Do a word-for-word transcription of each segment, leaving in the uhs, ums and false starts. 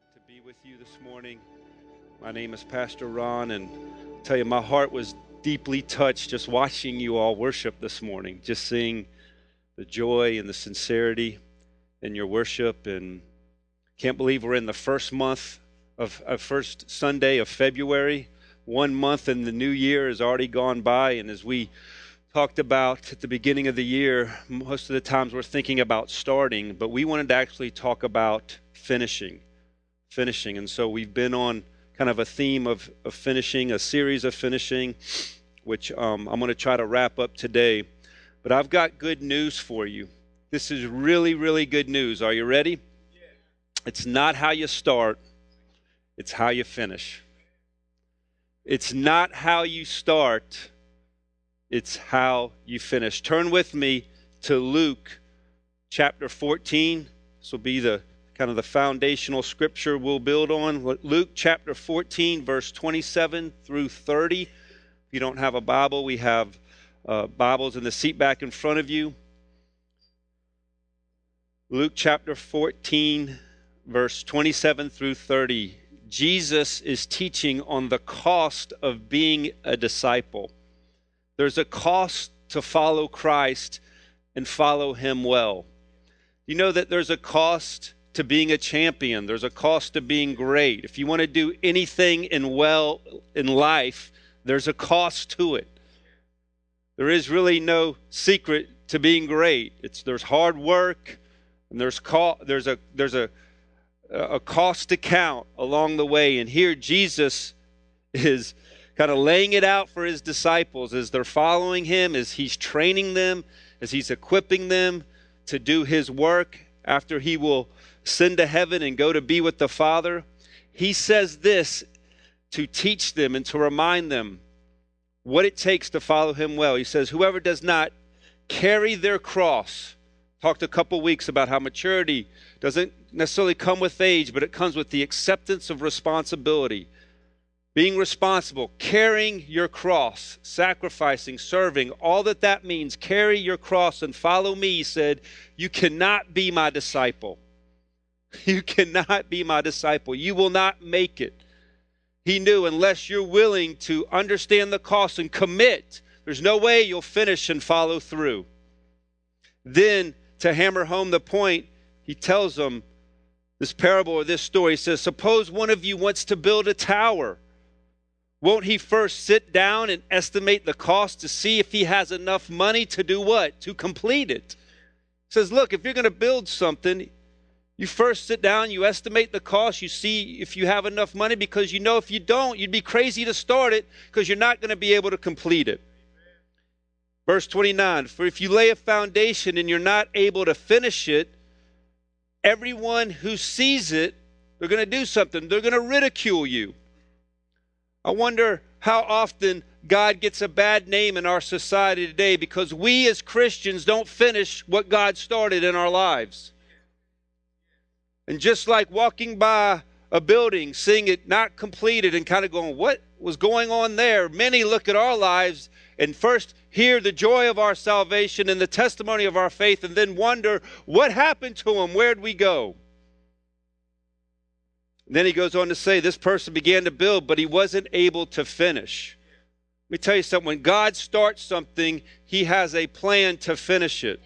to be with you this morning. My name is Pastor Ron, and I'll tell you, my heart was deeply touched just watching you all worship this morning, just seeing the joy and the sincerity in your worship. And can't believe we're in the first month of, of first Sunday of February. One month in the new year has already gone by, and as we talked about at the beginning of the year, most of the times we're thinking about starting, but we wanted to actually talk about finishing. Finishing. And so we've been on kind of a theme of, of finishing, a series of finishing, which um, I'm going to try to wrap up today. But I've got good news for you. This is really, really good news. Are you ready? Yeah. It's not how you start, it's how you finish. It's not how you start, it's how you finish. Turn with me to Luke chapter fourteen. This will be the kind of the foundational scripture we'll build on. Luke chapter fourteen, verse twenty-seven through thirty. If you don't have a Bible, we have uh, Bibles in the seat back in front of you. Luke chapter fourteen, verse twenty-seven through thirty. Jesus is teaching on the cost of being a disciple. There's a cost to follow Christ and follow Him well. You know that there's a cost to being a champion. There's a cost to being great. If you want to do anything in well in life, there's a cost to it. There is really no secret to being great. It's there's hard work, and there's co- there's a there's a a cost to count along the way. And here Jesus is kind of laying it out for His disciples as they're following Him, as He's training them, as He's equipping them to do His work after He will send to heaven and go to be with the Father. He says this to teach them and to remind them what it takes to follow Him well. He says, whoever does not carry their cross. Talked a couple weeks about how maturity doesn't necessarily come with age, but it comes with the acceptance of responsibility. Being responsible, carrying your cross, sacrificing, serving, all that that means. Carry your cross and follow me, he said. You cannot be my disciple. You cannot be my disciple. You will not make it. He knew unless you're willing to understand the cost and commit, there's no way you'll finish and follow through. Then, to hammer home the point, he tells them this parable or this story. He says, suppose one of you wants to build a tower. Won't he first sit down and estimate the cost to see if he has enough money to do what? To complete it. He says, look, if you're going to build something, you first sit down, you estimate the cost, you see if you have enough money, because you know if you don't, you'd be crazy to start it because you're not going to be able to complete it. Verse twenty-nine, for if you lay a foundation and you're not able to finish it, everyone who sees it, they're going to do something. They're going to ridicule you. I wonder how often God gets a bad name in our society today because we as Christians don't finish what God started in our lives. And just like walking by a building, seeing it not completed and kind of going, what was going on there? Many look at our lives and first hear the joy of our salvation and the testimony of our faith and then wonder, what happened to them? Where'd we go? And then he goes on to say, this person began to build, but he wasn't able to finish. Let me tell you something. When God starts something, He has a plan to finish it.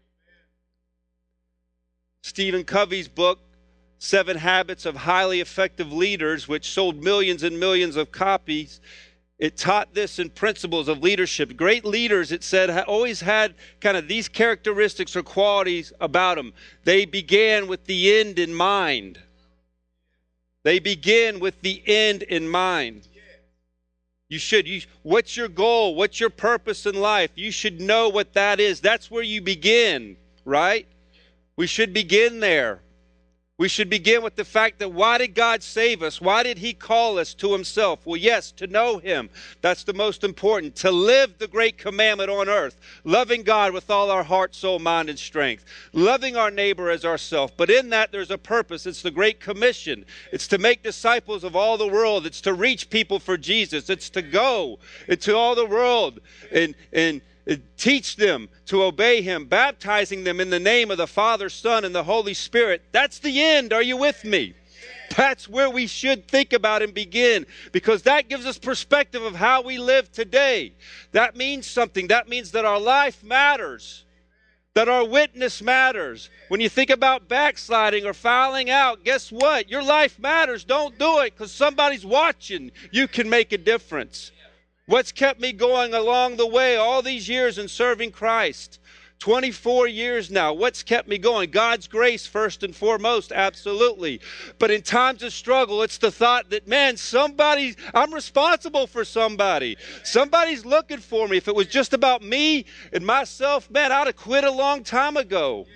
Stephen Covey's book, Seven Habits of Highly Effective Leaders, which sold millions and millions of copies, it taught this in principles of leadership. Great leaders, it said, always had kind of these characteristics or qualities about them. They began with the end in mind. They begin with the end in mind. You should. You, what's your goal? What's your purpose in life? You should know what that is. That's where you begin, right? We should begin there. We should begin with the fact that why did God save us? Why did He call us to Himself? Well, yes, to know Him. That's the most important. To live the great commandment on earth. Loving God with all our heart, soul, mind, and strength. Loving our neighbor as ourselves. But in that, there's a purpose. It's the Great Commission. It's to make disciples of all the world. It's to reach people for Jesus. It's to go into all the world and, and teach them to obey Him, baptizing them in the name of the Father, Son, and the Holy Spirit. That's the end. Are you with me? That's where we should think about and begin, because that gives us perspective of how we live today. That means something. That means that our life matters, that our witness matters. When you think about backsliding or fouling out, guess what? Your life matters. Don't do it because somebody's watching. You can make a difference. What's kept me going along the way all these years in serving Christ? twenty-four years now. What's kept me going? God's grace first and foremost, absolutely. But in times of struggle, it's the thought that, man, somebody, I'm responsible for somebody. Somebody's looking for me. If it was just about me and myself, man, I'd have quit a long time ago.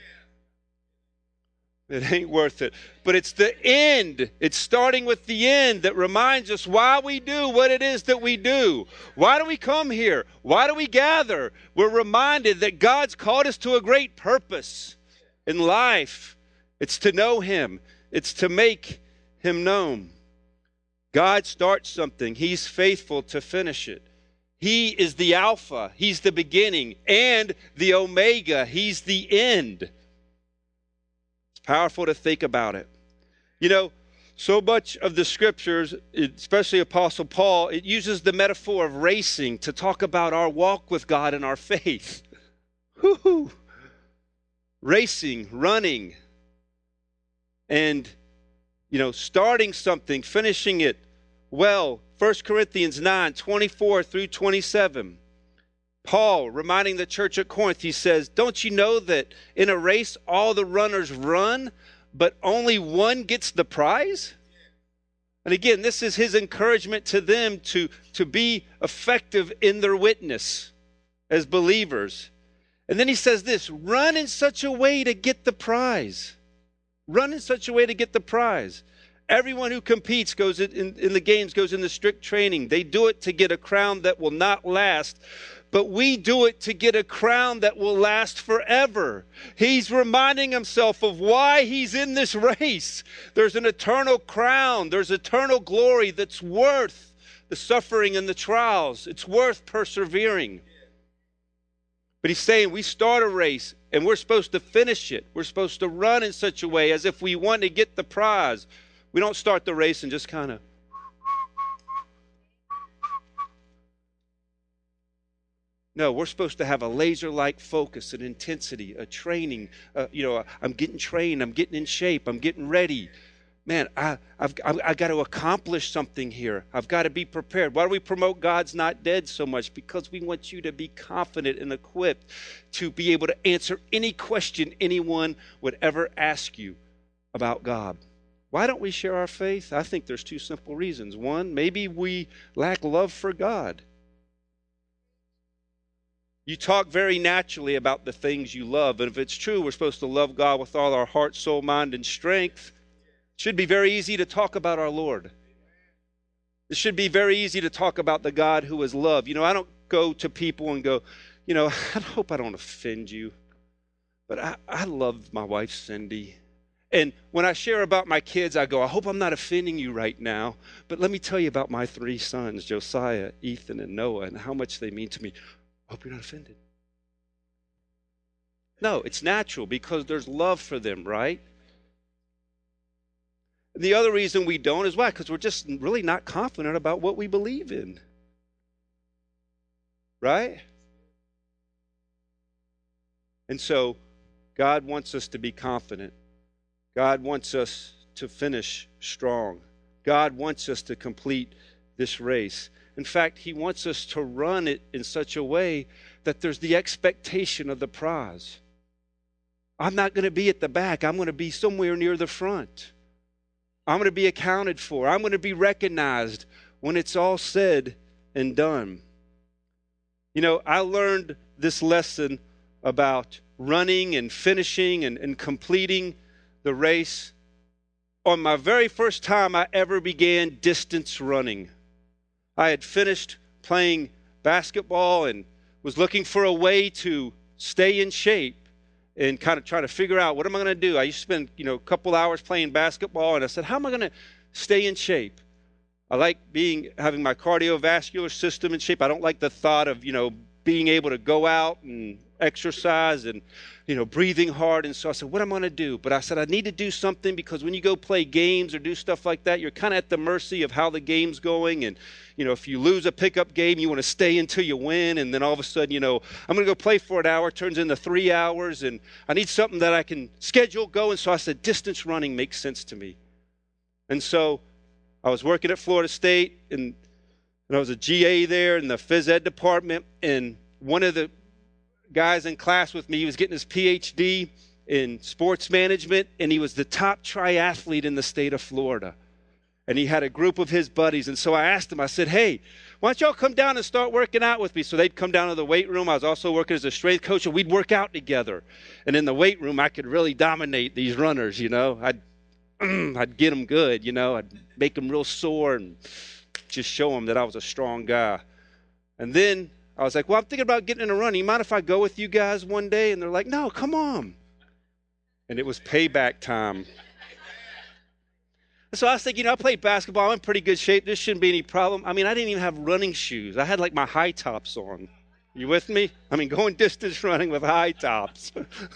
It ain't worth it. But it's the end. It's starting with the end that reminds us why we do what it is that we do. Why do we come here? Why do we gather? We're reminded that God's called us to a great purpose in life. It's to know Him. It's to make Him known. God starts something. He's faithful to finish it. He is the Alpha. He's the beginning and the Omega. He's the end. Powerful to think about it. You know, so much of the scriptures, especially Apostle Paul, it uses the metaphor of racing to talk about our walk with God and our faith. Woo-hoo. Racing, running, and, you know, starting something, finishing it well. First Corinthians nine, twenty-four through twenty-seven. Paul, reminding the church at Corinth, he says, don't you know that in a race all the runners run, but only one gets the prize? And again, this is his encouragement to them to, to be effective in their witness as believers. And then he says this, run in such a way to get the prize. Run in such a way to get the prize. Everyone who competes goes in, in, in the games goes into strict training. They do it to get a crown that will not last, but we do it to get a crown that will last forever. He's reminding himself of why he's in this race. There's an eternal crown. There's eternal glory that's worth the suffering and the trials. It's worth persevering. But he's saying we start a race and we're supposed to finish it. We're supposed to run in such a way as if we want to get the prize. We don't start the race and just kind of No, we're supposed to have a laser-like focus, an intensity, a training. Uh, you know, I'm getting trained. I'm getting in shape. I'm getting ready. Man, I, I've, I've, I've got to accomplish something here. I've got to be prepared. Why do we promote God's Not Dead so much? Because we want you to be confident and equipped to be able to answer any question anyone would ever ask you about God. Why don't we share our faith? I think there's two simple reasons. One, maybe we lack love for God. You talk very naturally about the things you love. And if it's true, we're supposed to love God with all our heart, soul, mind, and strength. It should be very easy to talk about our Lord. It should be very easy to talk about the God who is love. You know, I don't go to people and go, you know, I hope I don't offend you, but I, I love my wife, Cindy. And when I share about my kids, I go, I hope I'm not offending you right now, but let me tell you about my three sons, Josiah, Ethan, and Noah, and how much they mean to me. I hope you're not offended. No, it's natural because there's love for them, right? And the other reason we don't is why? Because we're just really not confident about what we believe in. Right? And so God wants us to be confident. God wants us to finish strong. God wants us to complete this race. In fact, He wants us to run it in such a way that there's the expectation of the prize. I'm not going to be at the back. I'm going to be somewhere near the front. I'm going to be accounted for. I'm going to be recognized when it's all said and done. You know, I learned this lesson about running and finishing and, and completing the race on my very first time I ever began distance running. I had finished playing basketball and was looking for a way to stay in shape and kind of trying to figure out what am I going to do. I used to spend, you know, a couple hours playing basketball, and I said, how am I going to stay in shape? I like being having my cardiovascular system in shape. I don't like the thought of, you know, being able to go out and exercise and, you know, breathing hard. And so I said, what am I going to do? But I said, I need to do something, because when you go play games or do stuff like that, you're kind of at the mercy of how the game's going. And, you know, if you lose a pickup game, you want to stay until you win. And then all of a sudden, you know, I'm going to go play for an hour, turns into three hours. And I need something that I can schedule going. So I said, distance running makes sense to me. And so I was working at Florida State, and, and I was a G A there in the phys ed department. And one of the guys in class with me, he was getting his P H D in sports management, and he was the top triathlete in the state of Florida. And he had a group of his buddies. And so I asked him, I said, hey, why don't y'all come down and start working out with me? So they'd come down to the weight room. I was also working as a strength coach, and we'd work out together. And in the weight room, I could really dominate these runners, you know. I'd, I'd get them good, you know. I'd make them real sore and just show them that I was a strong guy. And then I was like, well, I'm thinking about getting in a run. You mind if I go with you guys one day? And they're like, no, come on. And it was payback time. So I was thinking, you know, I played basketball. I'm in pretty good shape. This shouldn't be any problem. I mean, I didn't even have running shoes. I had like my high tops on. You with me? I mean, going distance running with high tops.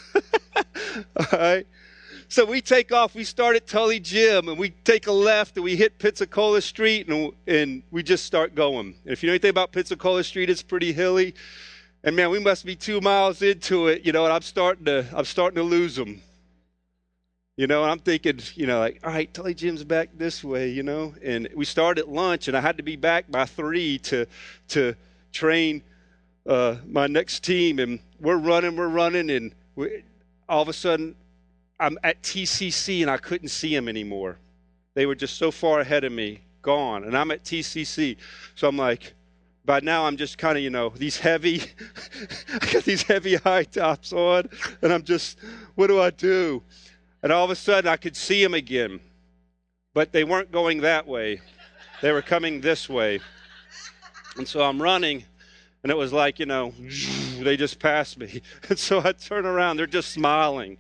All right. So we take off. We start at Tully Gym, and we take a left, and we hit Pensacola Street, and, and we just start going. And if you know anything about Pensacola Street, it's pretty hilly. And man, we must be two miles into it, you know. And I'm starting to, I'm starting to lose them, you know. And I'm thinking, you know, like, all right, Tully Gym's back this way, you know. And we started at lunch, and I had to be back by three to, to train uh, my next team. And we're running, we're running, and we, all of a sudden, I'm at T C C, and I couldn't see them anymore. They were just so far ahead of me, gone. And I'm at T C C. So I'm like, by now I'm just kind of, you know, these heavy, I got these heavy high tops on, and I'm just, what do I do? And all of a sudden I could see them again. But they weren't going that way. They were coming this way. And so I'm running, and it was like, you know, they just passed me. And so I turn around, they're just smiling.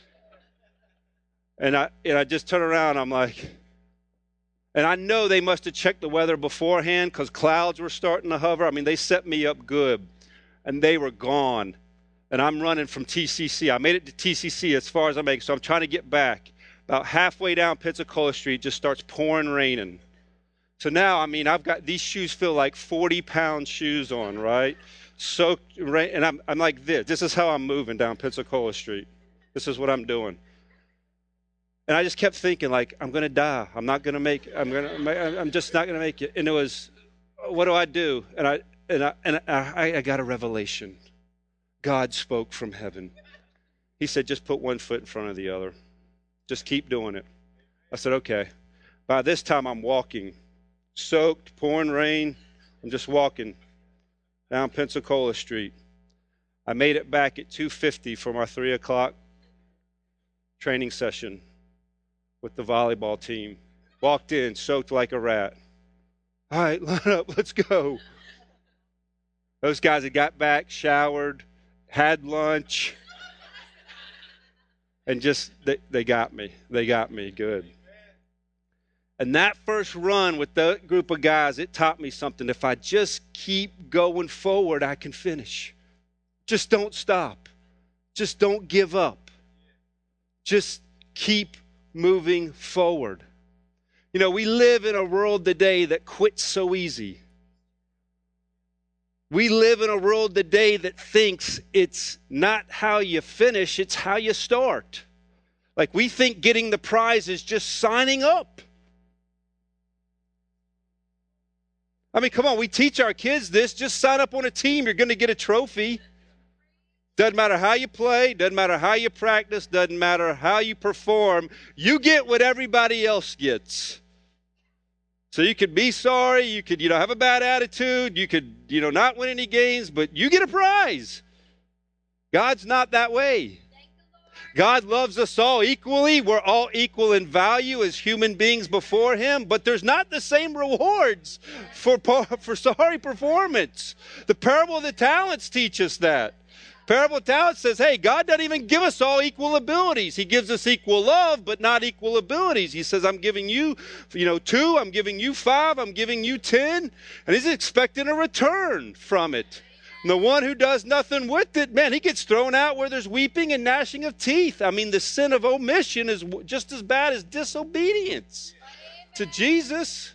And I and I just turn around, I'm like, and I know they must have checked the weather beforehand, because clouds were starting to hover. I mean, they set me up good, and they were gone. And I'm running from T C C. I made it to T C C as far as I make, so I'm trying to get back. About halfway down Pensacola Street, just starts pouring raining. So now, I mean, I've got these shoes feel like forty-pound shoes on, right? Soaked rain, and I'm I'm like this. This is how I'm moving down Pensacola Street. This is what I'm doing. And I just kept thinking, like, I'm going to die. I'm not going to make it. I'm going to, I'm just not going to make it. And it was, what do I do? And I, and I, and I, I got a revelation. God spoke from heaven. He said, just put one foot in front of the other. Just keep doing it. I said, okay. By this time, I'm walking, soaked, pouring rain. I'm just walking down Pensacola Street. I made it back at two fifty for my three o'clock training session with the volleyball team. Walked in, soaked like a rat. All right, line up, let's go. Those guys had got back, showered, had lunch, and just, they, they got me. They got me good. And that first run with that group of guys, it taught me something. If I just keep going forward, I can finish. Just don't stop. Just don't give up. Just keep moving forward. You know, we live in a world today that quits so easy. We live in a world today that thinks it's not how you finish, it's how you start. Like, we think getting the prize is just signing up. I mean, come on, we teach our kids this. Just sign up on a team, you're going to get a trophy. Doesn't matter how you play, doesn't matter how you practice, doesn't matter how you perform. You get what everybody else gets. So you could be sorry, you could, you know, have a bad attitude, you could, you know, not win any games, but you get a prize. God's not that way. God loves us all equally. We're all equal in value as human beings before Him, but there's not the same rewards for, for sorry performance. The parable of the talents teach us that. Parable of talents says, hey, God doesn't even give us all equal abilities. He gives us equal love, but not equal abilities. He says, I'm giving you, you know, two, I'm giving you five, I'm giving you ten, and He's expecting a return from it. And the one who does nothing with it, man, he gets thrown out where there's weeping and gnashing of teeth. I mean, the sin of omission is just as bad as disobedience to Jesus.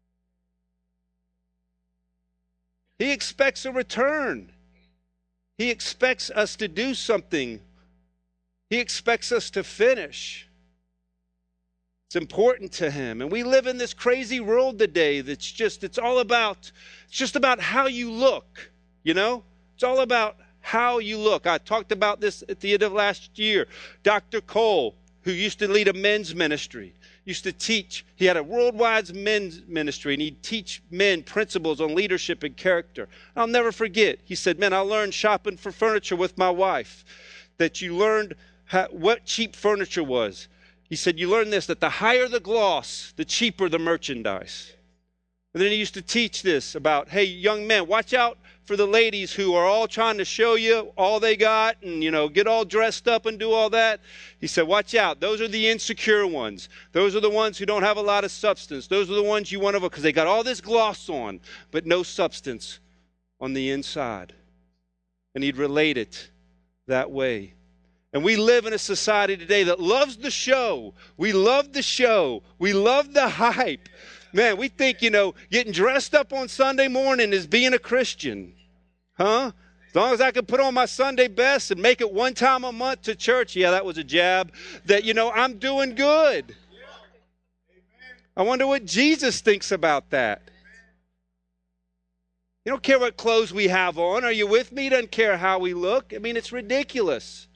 He expects a return. He expects us to do something. He expects us to finish. It's important to him. And we live in this crazy world today that's just, it's all about, it's just about how you look. You know, it's all about how you look. I talked about this at the end of last year. Doctor Cole, who used to lead a men's ministry, used to teach. He had a worldwide men's ministry, and he'd teach men principles on leadership and character. I'll never forget. He said, man, I learned shopping for furniture with my wife, that you learned how, what cheap furniture was. He said, you learn this, that the higher the gloss, the cheaper the merchandise. And then he used to teach this about, hey, young men, watch out for the ladies who are all trying to show you all they got and, you know, get all dressed up and do all that. He said, watch out. Those are the insecure ones. Those are the ones who don't have a lot of substance. Those are the ones you want to, because they got all this gloss on, but no substance on the inside. And he'd relate it that way. And we live in a society today that loves the show. We love the show. We love the hype. Man, we think, you know, getting dressed up on Sunday morning is being a Christian. Huh? As long as I can put on my Sunday best and make it one time a month to church. Yeah, that was a jab. That, you know, I'm doing good. I wonder what Jesus thinks about that. You don't care what clothes we have on. Are you with me? He doesn't care how we look. I mean, it's ridiculous.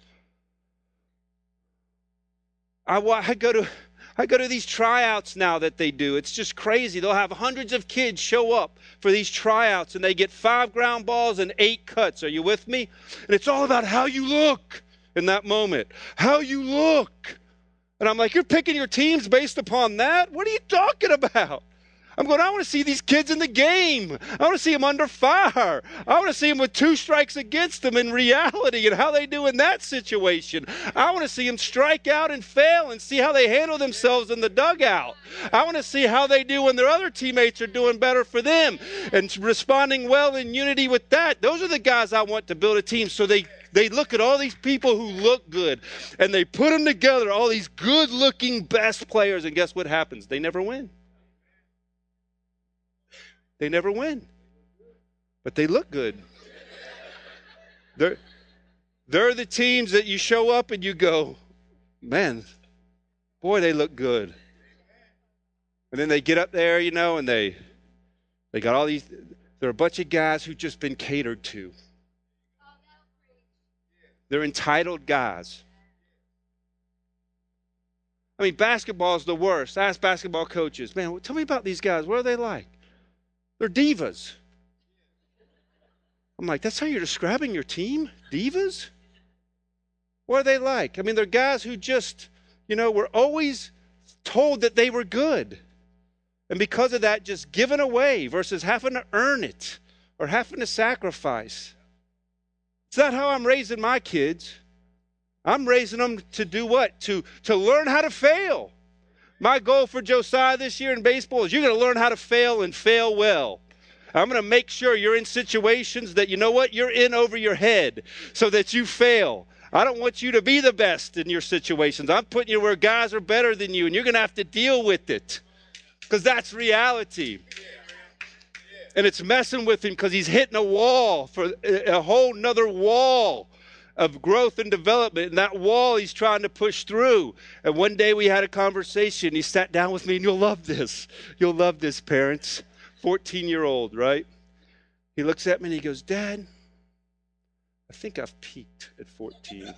I, I go to... I go to these tryouts now that they do. It's just crazy. They'll have hundreds of kids show up for these tryouts, and they get five ground balls and eight cuts. Are you with me? And it's all about how you look in that moment. How you look. And I'm like, you're picking your teams based upon that? What are you talking about? I'm going, I want to see these kids in the game. I want to see them under fire. I want to see them with two strikes against them in reality and how they do in that situation. I want to see them strike out and fail and see how they handle themselves in the dugout. I want to see how they do when their other teammates are doing better for them and responding well in unity with that. Those are the guys I want to build a team. So they They look at all these people who look good, and they put them together, all these good-looking best players, and guess what happens? They never win. They never win. But they look good. They're, they're the teams that you show up and you go, man, boy, they look good. And then they get up there, you know, and they they got all these, they're a bunch of guys who've just been catered to. They're entitled guys. I mean, basketball is the worst. I ask basketball coaches, man, tell me about these guys. What are they like? They're divas. I'm like, that's how you're describing your team? Divas? What are they like? I mean, they're guys who just, you know, were always told that they were good. And because of that, just given away versus having to earn it or having to sacrifice. It's not how I'm raising my kids. I'm raising them to do what? To, to learn how to fail. My goal for Josiah this year in baseball is you're going to learn how to fail and fail well. I'm going to make sure you're in situations that, you know what, you're in over your head so that you fail. I don't want you to be the best in your situations. I'm putting you where guys are better than you, and you're going to have to deal with it because that's reality. And it's messing with him because he's hitting a wall, for a whole nother wall of growth and development. And that wall he's trying to push through. And one day we had a conversation. He sat down with me, and you'll love this. You'll love this, parents. fourteen-year-old, right? He looks at me and he goes, Dad, I think I've peaked at fourteen.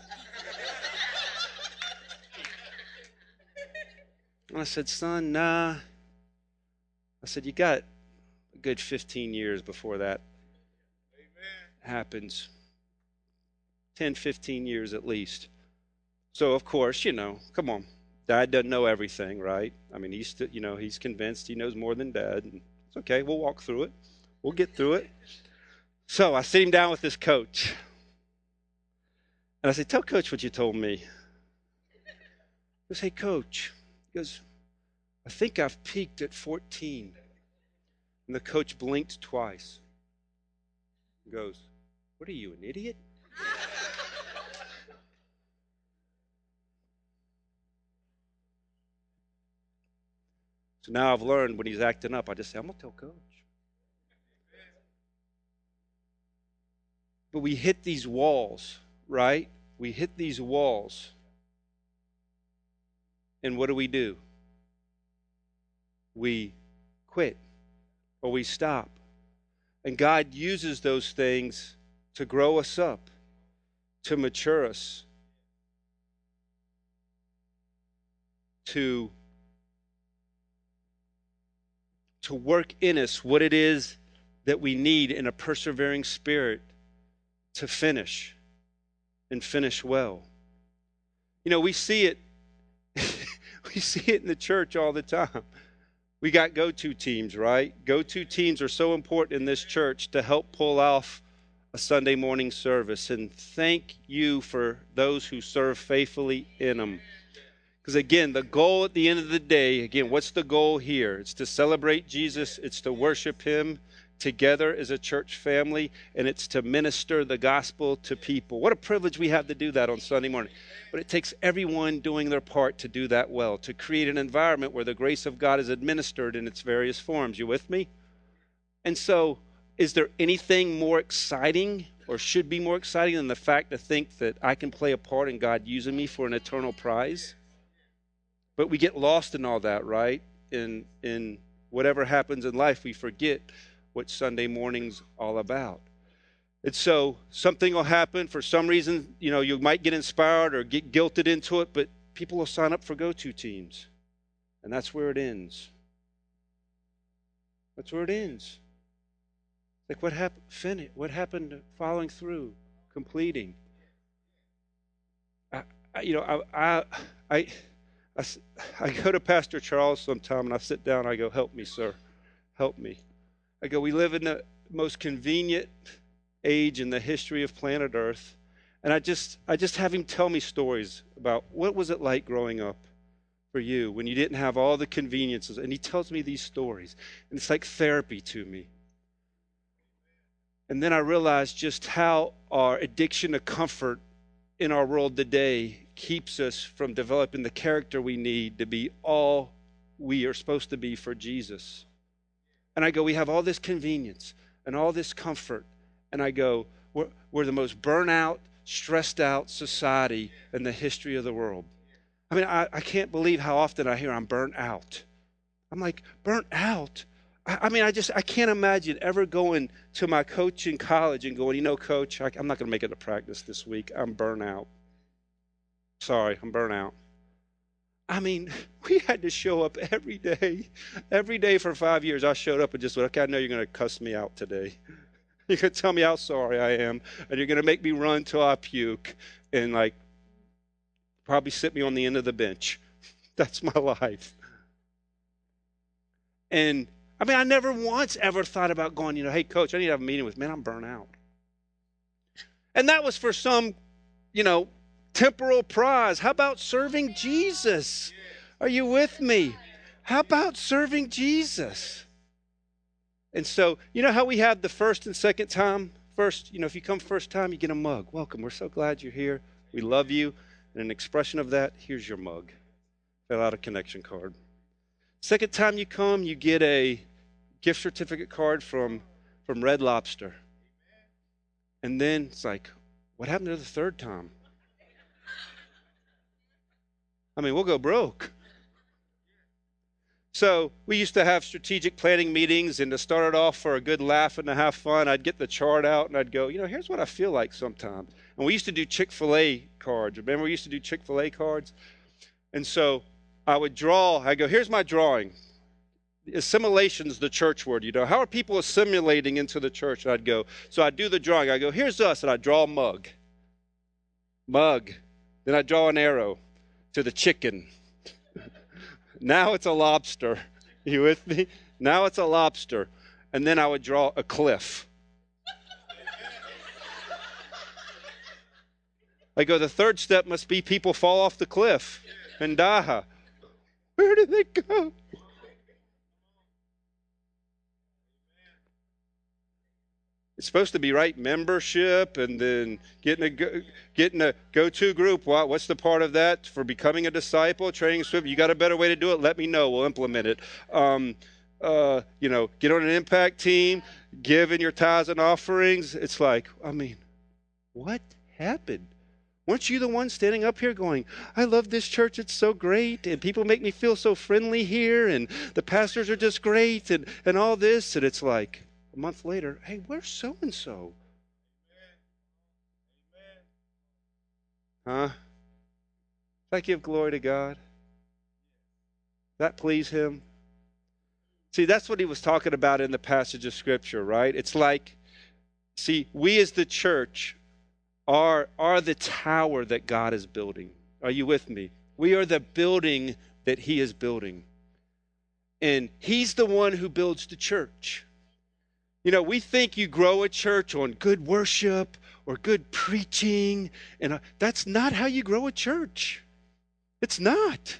And I said, son, nah. I said, you got a good fifteen years before that Amen. Happens. ten, fifteen years at least. So, of course, you know, come on. Dad doesn't know everything, right? I mean, he's, you know, he's convinced he knows more than Dad. And it's okay. We'll walk through it. We'll get through it. So I sit him down with this coach. And I said, tell Coach what you told me. He goes, hey, Coach. He goes, I think I've peaked at fourteen. And the coach blinked twice. He goes, What are you, an idiot? So now I've learned when he's acting up, I just say, I'm going to tell coach. But we hit these walls, right? We hit these walls. And what do we do? We quit or we stop. And God uses those things to grow us up, to mature us, to, to work in us what it is that we need in a persevering spirit to finish and finish well. You know, we see it, we see it in the church all the time. We got go-to teams, right? Go-to teams are so important in this church to help pull off a Sunday morning service. And thank you for those who serve faithfully in them. Because again, the goal at the end of the day, again, what's the goal here? It's to celebrate Jesus. It's to worship him together as a church family. And it's to minister the gospel to people. What a privilege we have to do that on Sunday morning. But it takes everyone doing their part to do that well, to create an environment where the grace of God is administered in its various forms. You with me? And so, is there anything more exciting or should be more exciting than the fact to think that I can play a part in God using me for an eternal prize? But we get lost in all that, right? In in whatever happens in life, we forget what Sunday morning's all about. And so something will happen. For some reason, you know, you might get inspired or get guilted into it, but people will sign up for go-to teams. And that's where it ends. That's where it ends. Like what happened? Finish. What happened to following through, completing? I, I, you know, I, I, I, I, I go to Pastor Charles sometime and I sit down and I go, help me, sir. Help me. I go, we live in the most convenient age in the history of planet Earth. And I just I just have him tell me stories about what was it like growing up for you when you didn't have all the conveniences. And he tells me these stories. And it's like therapy to me. And then I realized just how our addiction to comfort in our world today keeps us from developing the character we need to be all we are supposed to be for Jesus. And I go, we have all this convenience and all this comfort. And I go, we're, we're the most burnt-out, stressed-out society in the history of the world. I mean, I, I can't believe how often I hear I'm burnt out. I'm like, burnt out? I, I mean, I just, I can't imagine ever going to my coach in college and going, you know, coach, I, I'm not going to make it a practice this week. I'm burnt out. Sorry, I'm burnt out. I mean, we had to show up every day. Every day for five years, I showed up and just went, okay, I know you're going to cuss me out today. You're going to tell me how sorry I am, and you're going to make me run till I puke and, like, probably sit me on the end of the bench. That's my life. And, I mean, I never once ever thought about going, you know, hey, coach, I need to have a meeting with, man, I'm burnt out. And that was for some, you know, temporal prize. How about serving Jesus? Are you with me? How about serving Jesus? And so, you know how we have the first and second time? First, you know, if you come first time, you get a mug. Welcome. We're so glad you're here. We love you. And an expression of that, here's your mug. Fill out a connection card. Second time you come, you get a gift certificate card from, from Red Lobster. And then it's like, what happened to the third time? I mean, we'll go broke. So we used to have strategic planning meetings, and to start it off for a good laugh and to have fun, I'd get the chart out and I'd go, you know, here's what I feel like sometimes. And we used to do Chick-fil-A cards. Remember we used to do Chick-fil-A cards? And so I would draw, I go, here's my drawing. Assimilation's the church word, you know. How are people assimilating into the church? And I'd go, so I'd do the drawing. I go, here's us, and I'd draw a mug. Mug. Then I'd draw an arrow to the chicken. Now it's a lobster. You with me? Now it's a lobster. And then I would draw a cliff. I go, the third step must be people fall off the cliff and die. Where did they go? It's supposed to be, right, membership and then getting a go, getting a go-to group. What, what's the part of that for becoming a disciple, training swift? You got a better way to do it? Let me know. We'll implement it. Um, uh, you know, get on an impact team, give in your tithes and offerings. It's like, I mean, what happened? Weren't you the one standing up here going, I love this church, it's so great, and people make me feel so friendly here, and the pastors are just great, and, and all this, and it's like, a month later, hey, where's so-and-so? Huh? Does that give glory to God? Does that please him? See, that's what he was talking about in the passage of Scripture, right? It's like, see, we as the church are, are the tower that God is building. Are you with me? We are the building that he is building. And he's the one who builds the church. You know, we think you grow a church on good worship or good preaching, and that's not how you grow a church. It's not.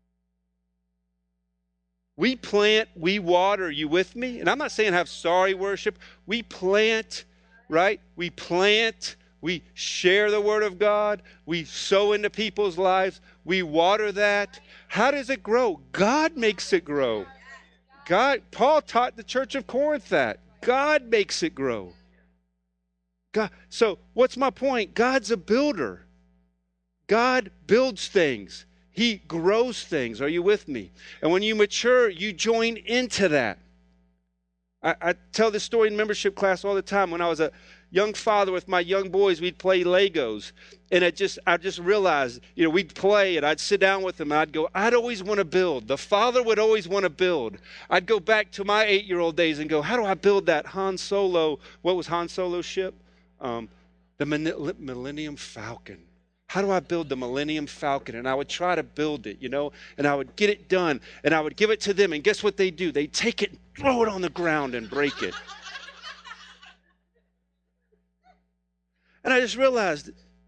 We plant, we water. You with me? And I'm not saying have sorry worship. We plant, right? We plant, we share the word of God, we sow into people's lives, we water that. How does it grow? God makes it grow. God, Paul taught the church of Corinth that. God makes it grow. God, so what's my point? God's a builder. God builds things. He grows things. Are you with me? And when you mature, you join into that. I, I tell this story in membership class all the time. When I was a young father with my young boys, we'd play Legos. And I just, I just realized, you know, we'd play and I'd sit down with them and I'd go, I'd always want to build. The father would always want to build. I'd go back to my eight-year-old days and go, how do I build that Han Solo? What was Han Solo's ship? Um, the Millennium Falcon. How do I build the Millennium Falcon? And I would try to build it, you know, and I would get it done and I would give it to them. And guess what they do? They take it and throw it on the ground and break it. And I just realized,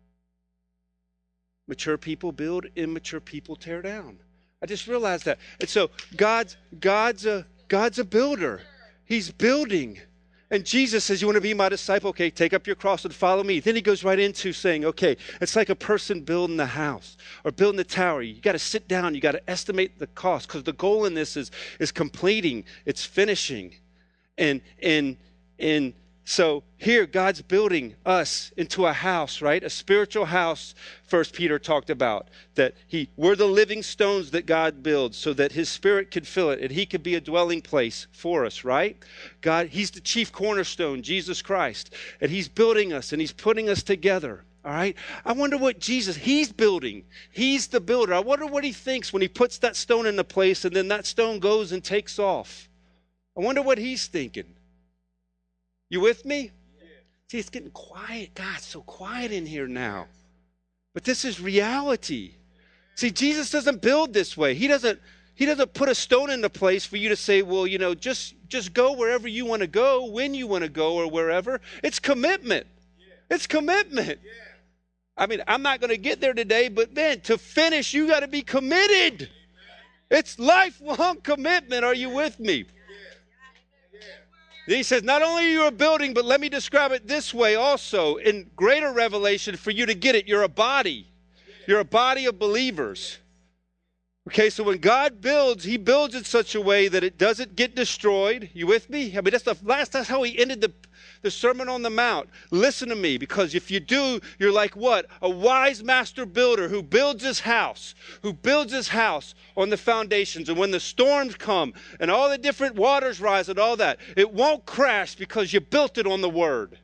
mature people build, immature people tear down. I just realized that. And so God's God's a God's a builder. He's building. And Jesus says, you want to be my disciple? Okay, take up your cross and follow me. Then he goes right into saying, okay, it's like a person building the house or building the tower. You got to sit down. You got to estimate the cost, because the goal in this is is completing. It's finishing. And and and so here, God's building us into a house, right? A spiritual house, First Peter talked about. That he, we're the living stones that God builds so that his spirit could fill it and he could be a dwelling place for us, right? God, he's the chief cornerstone, Jesus Christ. And he's building us and he's putting us together, all right? I wonder what Jesus, he's building. He's the builder. I wonder what he thinks when he puts that stone into place and then that stone goes and takes off. I wonder what he's thinking. You with me? Yeah. See, it's getting quiet. God, it's so quiet in here now. But this is reality. See, Jesus doesn't build this way. He doesn't, he doesn't put a stone into place for you to say, well, you know, just, just go wherever you want to go, when you want to go, or wherever. It's commitment. Yeah. It's commitment. Yeah. I mean, I'm not going to get there today, but man, to finish, you got to be committed. Amen. It's lifelong commitment. Are you with me? He says, not only are you a building, but let me describe it this way also. In greater revelation, for you to get it, you're a body. You're a body of believers. Okay, so when God builds, he builds in such a way that it doesn't get destroyed. You with me? I mean, that's the last, that's how he ended the, the Sermon on the Mount. Listen to me, because if you do, you're like what? A wise master builder who builds his house, who builds his house on the foundations. And when the storms come and all the different waters rise and all that, it won't crash because you built it on the word.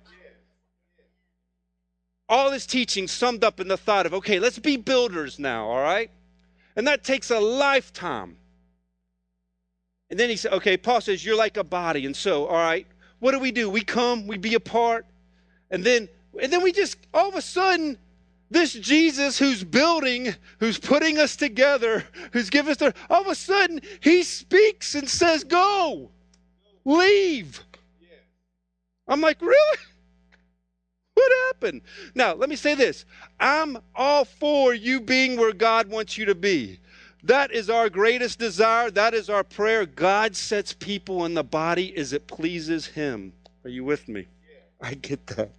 All this teaching summed up in the thought of, okay, let's be builders now, all right? And that takes a lifetime. And then he said, okay, Paul says, you're like a body. And so, all right, what do we do? We come, we be a part. And then, and then we just, all of a sudden, this Jesus who's building, who's putting us together, who's given us the, all of a sudden, he speaks and says, go, leave. I'm like, really? What happened? Now, let me say this. I'm all for you being where God wants you to be. That is our greatest desire. That is our prayer. God sets people in the body as it pleases him. Are you with me? I get that.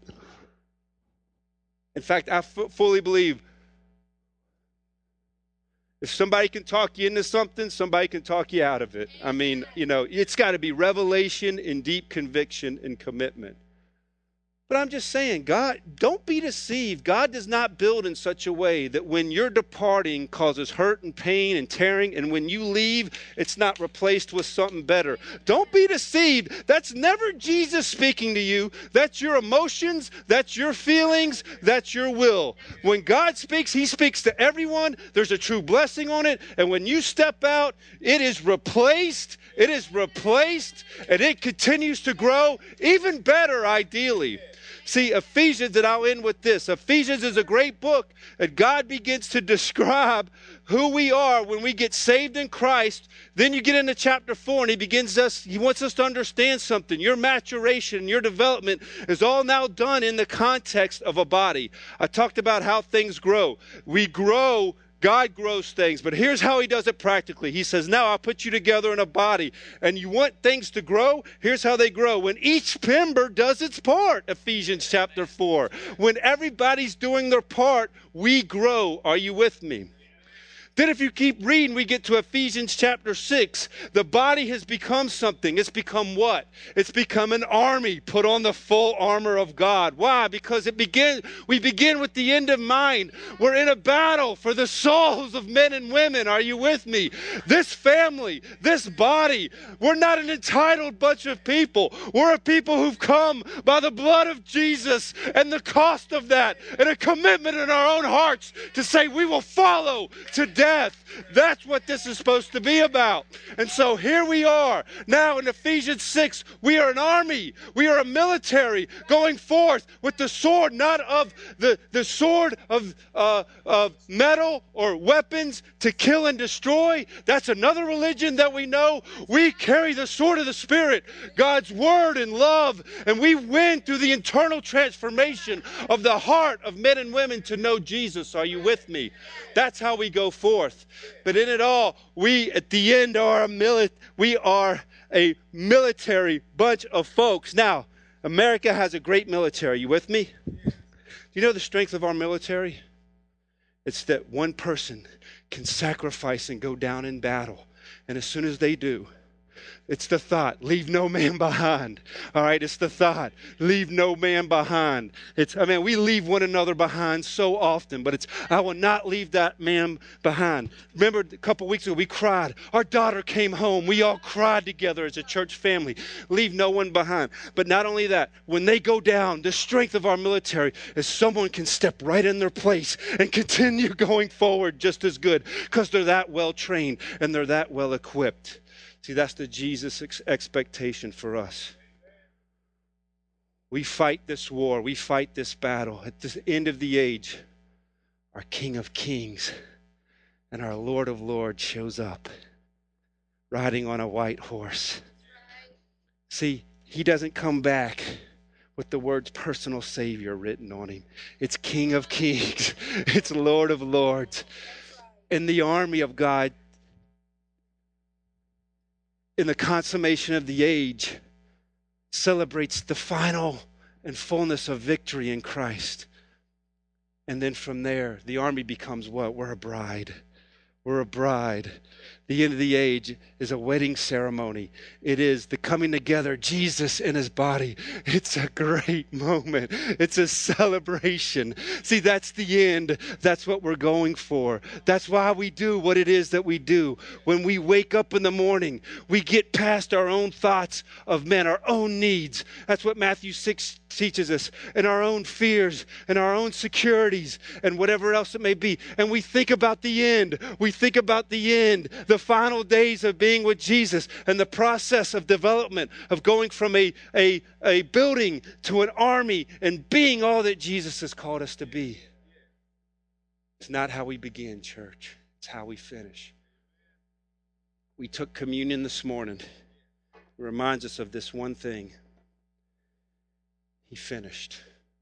In fact, I f- fully believe if somebody can talk you into something, somebody can talk you out of it. I mean, you know, it's got to be revelation and deep conviction and commitment. But I'm just saying, God, don't be deceived. God does not build in such a way that when you're departing causes hurt and pain and tearing, and when you leave, it's not replaced with something better. Don't be deceived. That's never Jesus speaking to you. That's your emotions. That's your feelings. That's your will. When God speaks, he speaks to everyone. There's a true blessing on it. And when you step out, it is replaced. It is replaced, and it continues to grow even better, ideally. See, Ephesians, and I'll end with this. Ephesians is a great book, and God begins to describe who we are when we get saved in Christ. Then you get into chapter four, and he begins us, he wants us to understand something. Your maturation, your development is all now done in the context of a body. I talked about how things grow. We grow. God grows things, but here's how he does it practically. He says, now I'll put you together in a body, and you want things to grow? Here's how they grow. When each member does its part, Ephesians chapter four. When everybody's doing their part, we grow. Are you with me? Then if you keep reading, we get to Ephesians chapter six. The body has become something. It's become what? It's become an army. Put on the full armor of God. Why? Because it begin, we begin with the end in mind. We're in a battle for the souls of men and women. Are you with me? This family, this body, we're not an entitled bunch of people. We're a people who've come by the blood of Jesus and the cost of that, and a commitment in our own hearts to say we will follow to death. That's what this is supposed to be about. And so here we are. Now in Ephesians six, we are an army. We are a military going forth with the sword, not of the, the sword of, uh, of metal or weapons to kill and destroy. That's another religion that we know. We carry the sword of the Spirit, God's word and love, and we win through the internal transformation of the heart of men and women to know Jesus. Are you with me? That's how we go forth. But in it all, we at the end are a mili- we are a military bunch of folks. Now, America has a great military. You with me? Do you know the strength of our military? It's that one person can sacrifice and go down in battle. And as soon as they do, it's the thought, leave no man behind. All right, it's the thought, leave no man behind. It's, I mean, we leave one another behind so often, but it's, I will not leave that man behind. Remember a couple weeks ago, we cried. Our daughter came home. We all cried together as a church family. Leave no one behind. But not only that, when they go down, the strength of our military is someone can step right in their place and continue going forward just as good because they're that well trained and they're that well equipped. See, that's the Jesus ex- expectation for us. We fight this war. We fight this battle. At the end of the age, our King of Kings and our Lord of Lords shows up, riding on a white horse. See, he doesn't come back with the words personal Savior written on him. It's King of Kings. It's Lord of Lords. And the army of God, in the consummation of the age, celebrates the final and fullness of victory in Christ. And then from there, the army becomes what? We're a bride. We're a bride. The end of the age is a wedding ceremony. It is the coming together, Jesus and his body. It's a great moment. It's a celebration. See, that's the end. That's what we're going for. That's why we do what it is that we do. When we wake up in the morning, we get past our own thoughts of men, our own needs. That's what Matthew six teaches us, and our own fears and our own securities and whatever else it may be. And we think about the end. We think about the end, the final days of being with Jesus and the process of development, of going from a, a, a building to an army and being all that Jesus has called us to be. It's not how we begin, church. It's how we finish. We took communion this morning. It reminds us of this one thing. He finished.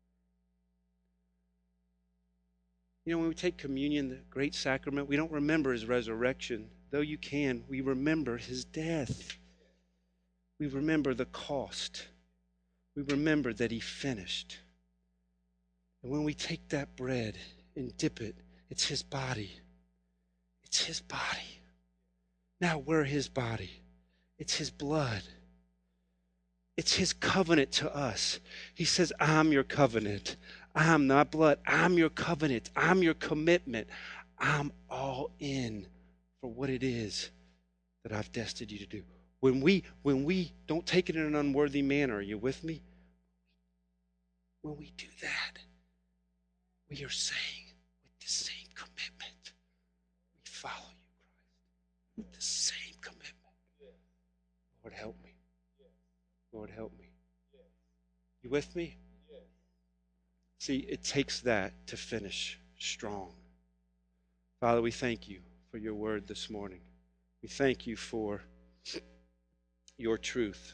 You know, when we take communion, the great sacrament, we don't remember his resurrection. Though you can, we remember his death. We remember the cost. we remember that he finished. And when we take that bread and dip it, it's his body. It's his body. Now we're his body. It's his blood. It's his covenant to us. He says, I'm your covenant. I'm not blood. I'm your covenant. I'm your commitment. I'm all in for what it is that I've destined you to do. When we, when we don't take it in an unworthy manner, are you with me? When we do that, we are saying with the same commitment, we follow you, Christ, with the same commitment. Lord, help me. Lord, help me. You with me? See, it takes that to finish strong. Father, we thank you for your word this morning. We thank you for your truth.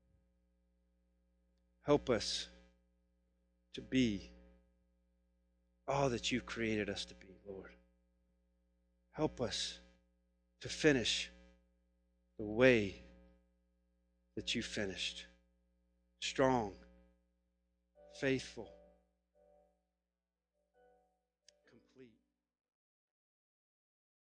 Help us to be all that you've created us to be, Lord. Help us to finish the way that you finished. Strong, faithful,